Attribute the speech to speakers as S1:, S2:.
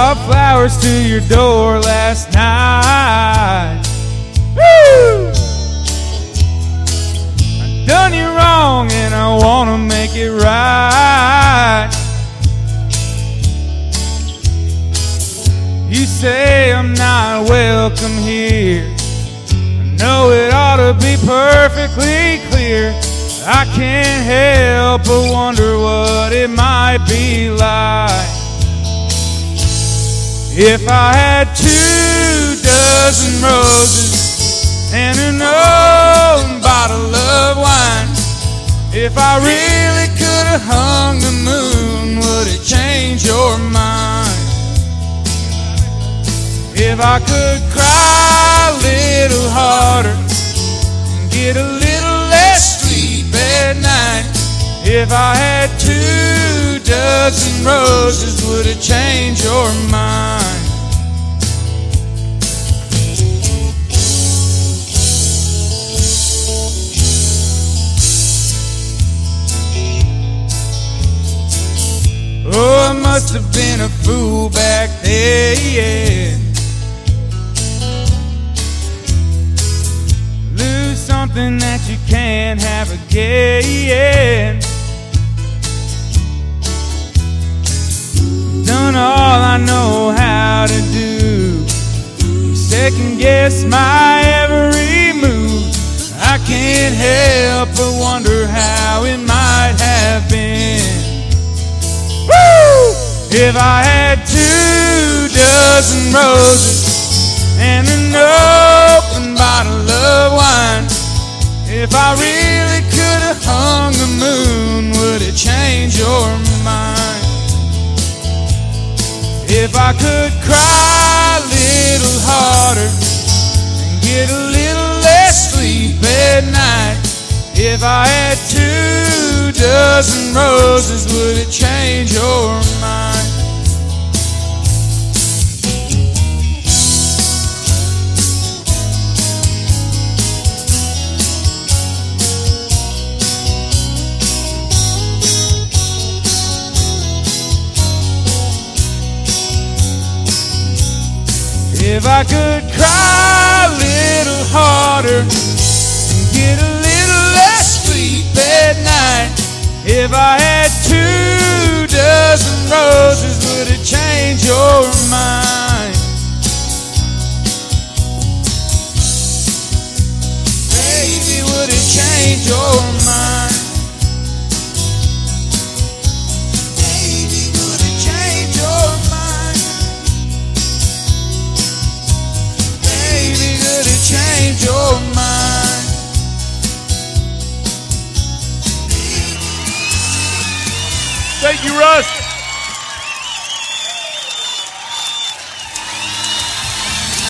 S1: brought flowers to your door last night. Woo! I done you wrong and I wanna make it right. You say I'm not welcome here. I know it ought to be perfectly clear. I can't help but wonder what it might be like if I had 24 roses and an old bottle of wine. If I really could have hung the moon, would it change your mind? If I could cry a little harder and get a little less sleep at night. If I had 24 roses, would it change your mind? Oh, I must have been a fool back then. Lose something that you can't have again. Done all I know how to do. Second guess my every move. I can't help but wonder how it might have been. Woo! If I had 24 roses and an open bottle of wine. If I really could have hung the moon, would it change your mind? If I could cry a little harder and get a little less sleep at night. If I had 24 roses, would it change your mind? If I could cry a little harder and get a little less sleep at night. If I had 24 roses, would it change your mind? Baby, would it change your mind? Baby, would it change your mind? Baby, would it change your mind?
S2: Thank you, Russ.